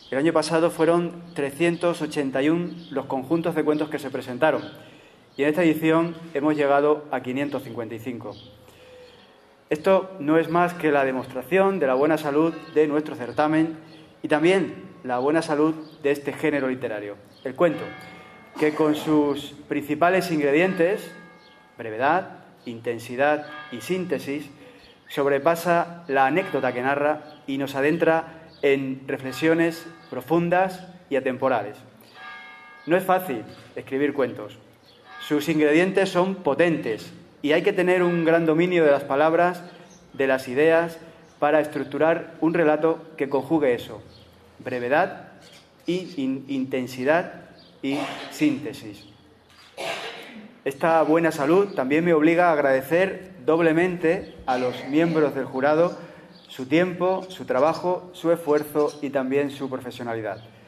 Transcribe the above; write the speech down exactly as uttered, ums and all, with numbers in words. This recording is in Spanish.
El año pasado fueron trescientos ochenta y uno los conjuntos de cuentos que se presentaron y en esta edición hemos llegado a quinientos cincuenta y cinco. Esto no es más que la demostración de la buena salud de nuestro certamen y también la buena salud de este género literario, el cuento, que con sus principales ingredientes, brevedad, intensidad y síntesis, sobrepasa la anécdota que narra y nos adentra en reflexiones profundas y atemporales. No es fácil escribir cuentos. Sus ingredientes son potentes y hay que tener un gran dominio de las palabras, de las ideas, para estructurar un relato que conjugue eso, brevedad, y in- intensidad y síntesis. Esta buena salud también me obliga a agradecer doblemente a los miembros del jurado su tiempo, su trabajo, su esfuerzo y también su profesionalidad.